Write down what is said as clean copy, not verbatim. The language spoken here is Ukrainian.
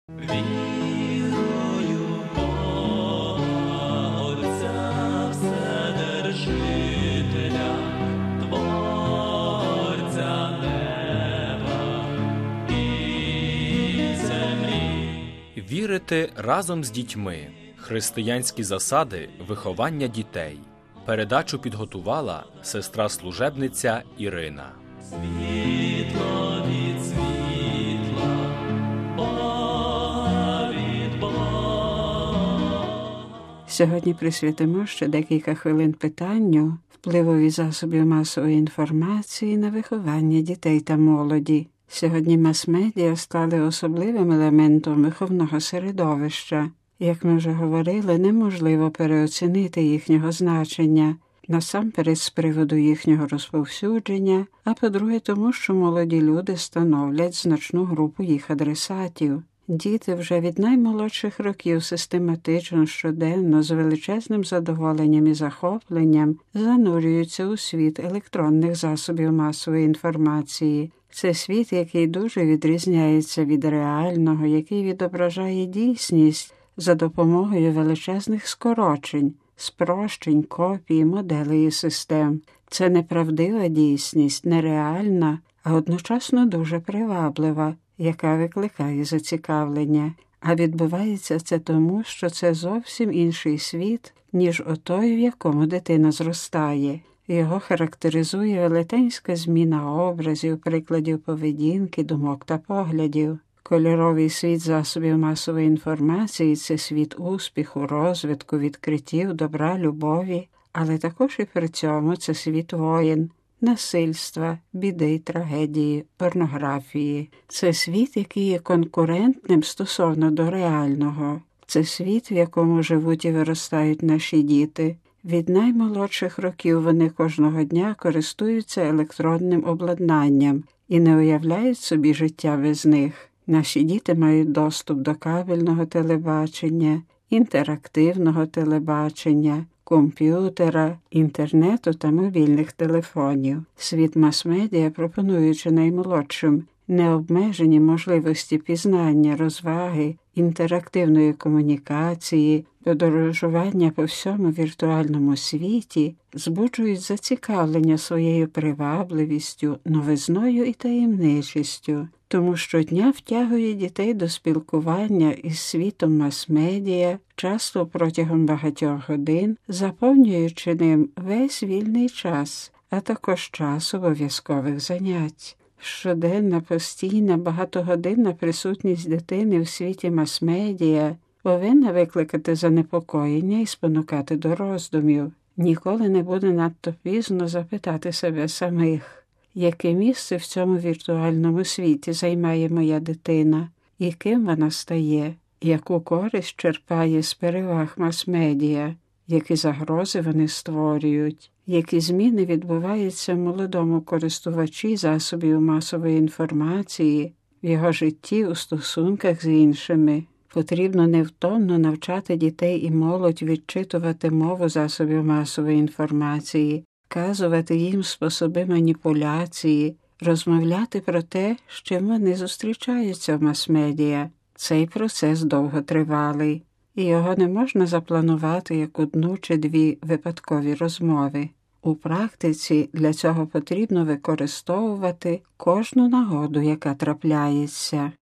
Вірую в Бога, Отця Вседержителя, Творця неба і землі. Вірити разом з дітьми. Християнські засади виховання дітей. Передачу підготувала сестра-служебниця Ірина. Світло від світла, Бога від Бога. Сьогодні присвятимо ще декілька хвилин питанню впливові засобів масової інформації на виховання дітей та молоді. Сьогодні мас-медіа стали особливим елементом виховного середовища. Як ми вже говорили, неможливо переоцінити їхнього значення, насамперед з приводу їхнього розповсюдження, а по-друге тому, що молоді люди становлять значну групу їх адресатів. Діти вже від наймолодших років систематично, щоденно, з величезним задоволенням і захопленням занурюються у світ електронних засобів масової інформації. Це світ, який дуже відрізняється від реального, який відображає дійсність за допомогою величезних скорочень, спрощень, копій, моделей і систем. Це неправдива дійсність, нереальна, а одночасно дуже приваблива, яка викликає зацікавлення. А відбувається це тому, що це зовсім інший світ, ніж отой, в якому дитина зростає. Його характеризує велетенська зміна образів, прикладів поведінки, думок та поглядів. Кольоровий світ засобів масової інформації – це світ успіху, розвитку, відкриттів, добра, любові, але також і при цьому це світ воєн, насильства, біди, трагедії, порнографії. Це світ, який є конкурентним стосовно до реального. Це світ, в якому живуть і виростають наші діти. Від наймолодших років вони кожного дня користуються електронним обладнанням і не уявляють собі життя без них. Наші діти мають доступ до кабельного телебачення, інтерактивного телебачення, комп'ютера, інтернету та мобільних телефонів. Світ мас-медіа, пропонуючи наймолодшим необмежені можливості пізнання, розваги, інтерактивної комунікації, подорожування по всьому віртуальному світі, збуджують зацікавлення своєю привабливістю, новизною і таємничістю. Тому щодня втягує дітей до спілкування із світом мас-медіа, часто протягом багатьох годин, заповнюючи ним весь вільний час, а також час обов'язкових занять. Щоденна, постійна, багатогодинна присутність дитини в світі мас-медіа повинна викликати занепокоєння і спонукати до роздумів. Ніколи не буде надто пізно запитати себе самих, яке місце в цьому віртуальному світі займає моя дитина, і ким вона стає, яку користь черпає з переваг мас-медіа, які загрози вони створюють, які зміни відбуваються в молодому користувачі засобів масової інформації, в його житті, у стосунках з іншими. Потрібно невтомно навчати дітей і молодь відчитувати мову засобів масової інформації, вказувати їм способи маніпуляції, розмовляти про те, з чим вони зустрічаються в мас-медіа. Цей процес довготривалий, і його не можна запланувати як одну чи дві випадкові розмови. У практиці для цього потрібно використовувати кожну нагоду, яка трапляється.